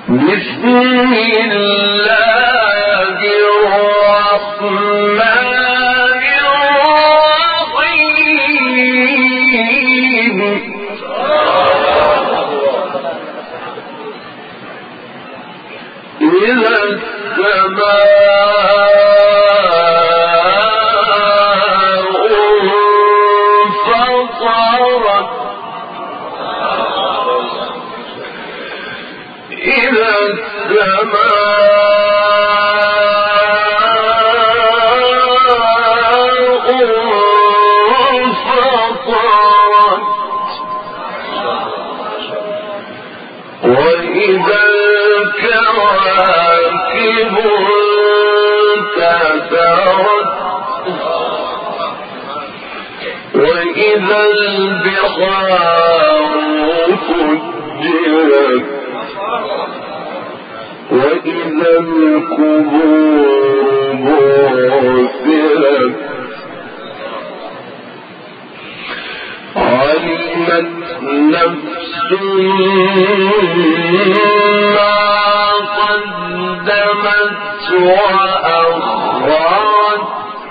بسم الله الرحمن الرحيم إذا السماء انفطرت إذا السماء انفطرت وإذا الكواكب انتثرت وإذا البحار فجرت وإذا القبور بعثرت علمت نفس ما قدمت وأخرت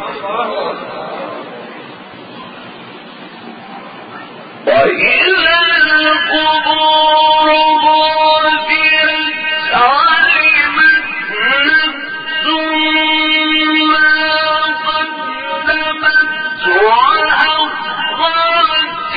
وإذا القبور بعثرت علمت نفس ما قدمت وأخرت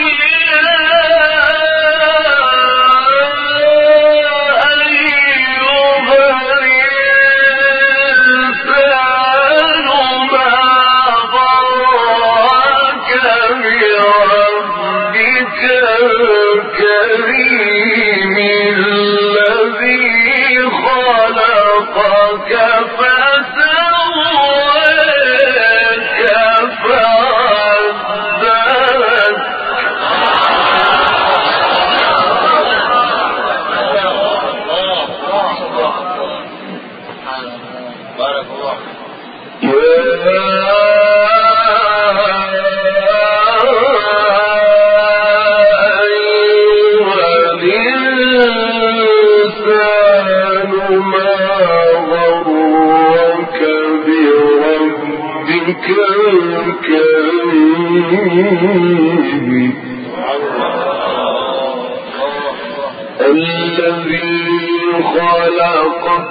الكريم الذي خلقك فسواك فعدلك بارك الله الكريم الذي خلقك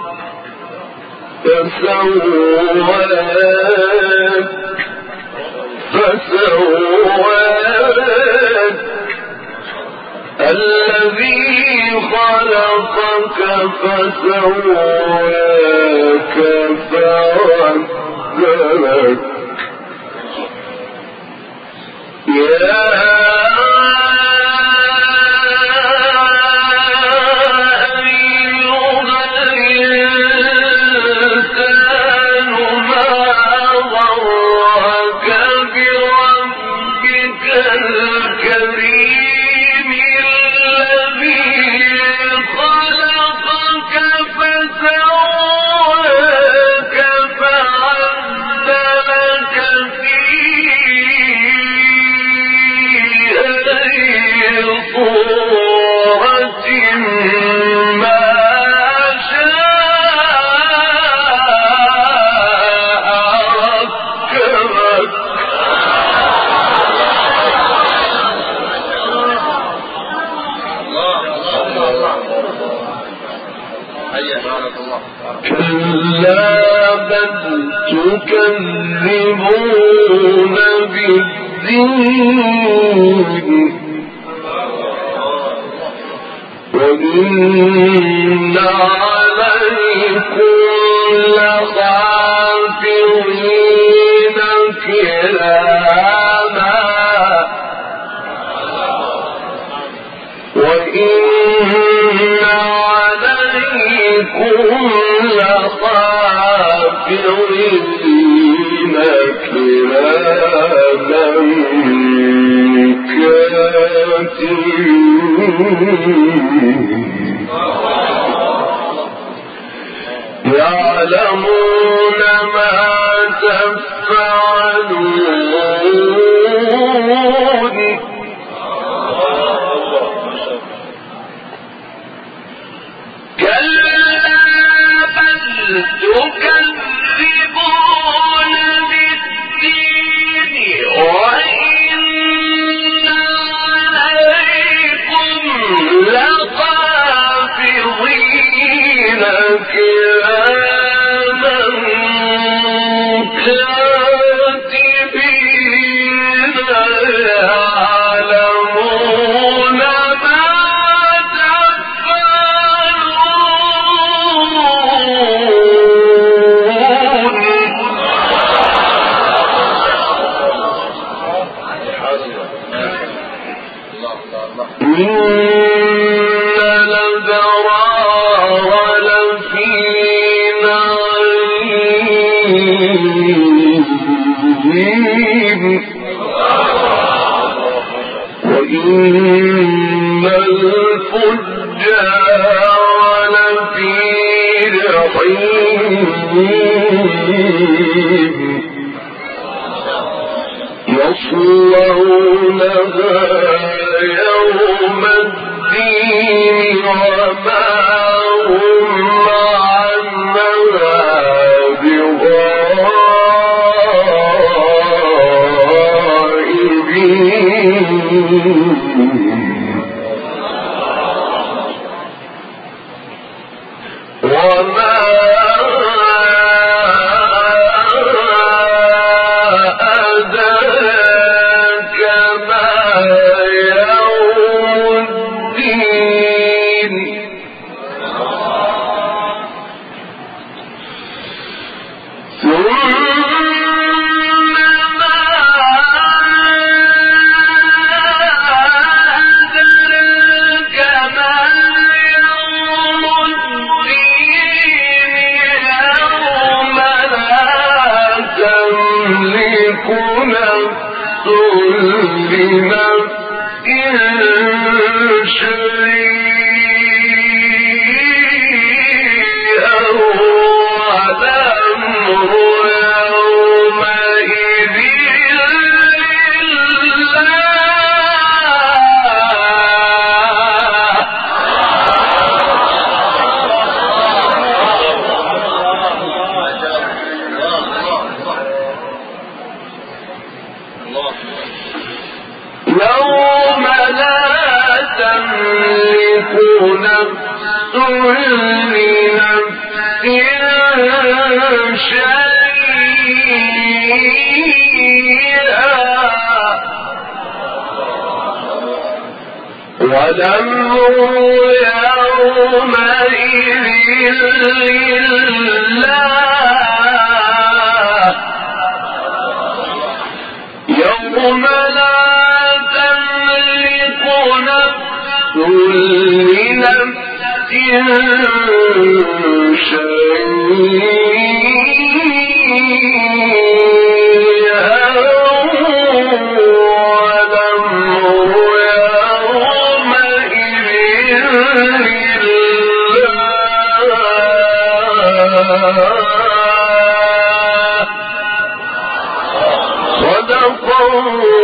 فسواك الذي خلقك فسواك فعدلك كلا بل تكذبون بالدين وإن عليكم لحافظين كراما وإن عليكم لحافظين كراما كاتبين يعلمون ما تفعلون كلا تكذبون بالدين وإن عليكم لحافظين كراما كاتبين يعلمون ما إن الأبرار لفي نعيم وإن الفجار لفي جحيم يصلونها يوم الدين وما هم عنها بغائبين وما أدراك ما يوم الدين ثم ما أدراك ما يوم الدين يوم لا تملك نفس لنفس شيئا والأمر يومئذ يوم لا تملك نفس لنفس شيئا والأمر يومئذ لله يوم لا تملك نفس لنفس شيئا والأمر يومئذ لله صدق الله